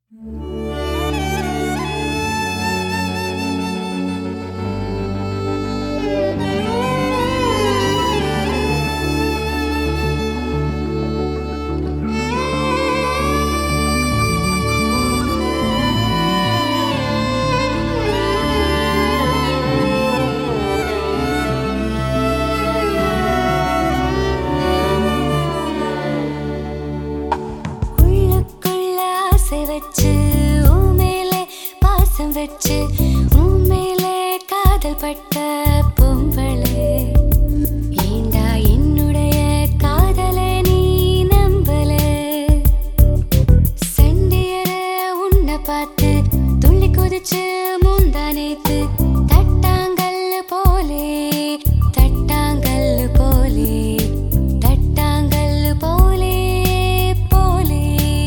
வச்சு உன் மேலே பாசம் வச்சு உன் மேலே காதல் பட்ட பொம்பளே, ஏண்டா என்னுடைய காதலை நீ நம்பல? சண்டியர உன்னை பார்த்து துள்ளி குதிச்சு முந்தானேத்து தட்டாங்கல் போலே தட்டாங்கல் போலே தட்டாங்கல் போலே போலே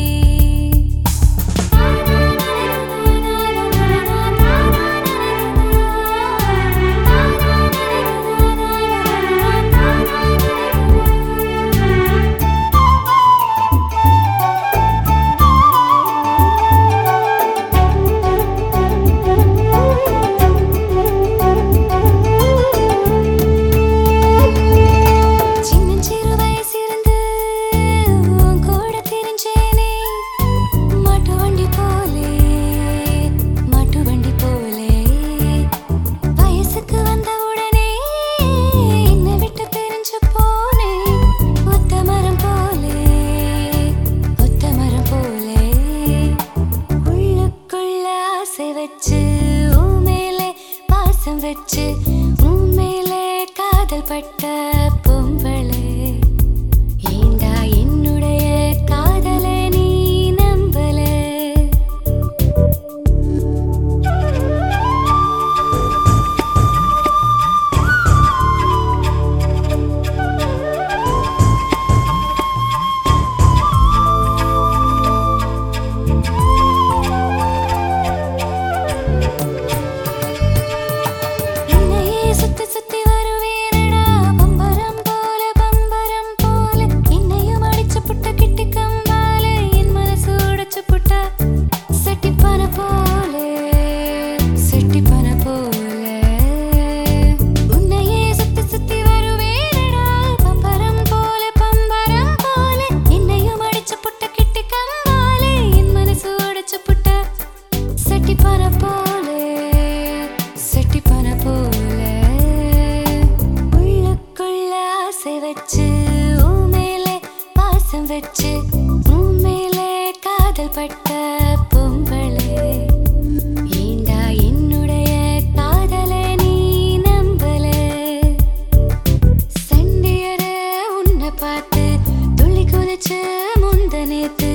வச்சு உன் மேலே பாசம் வச்சு உன் மேலே காதல் பட்ட பொம்பளே, ஏண்டா என்னுடைய காதலை நீ நம்பல? வச்சு உன் மேலே பாசம் வச்சு உன் மேலே காதல் பட்ட பொம்பளே, ஏண்டா என்னுடைய காதலை நீ நம்பல? சண்டியர உன்னை பார்த்து துள்ளி குதிச்சு முந்தனேத்து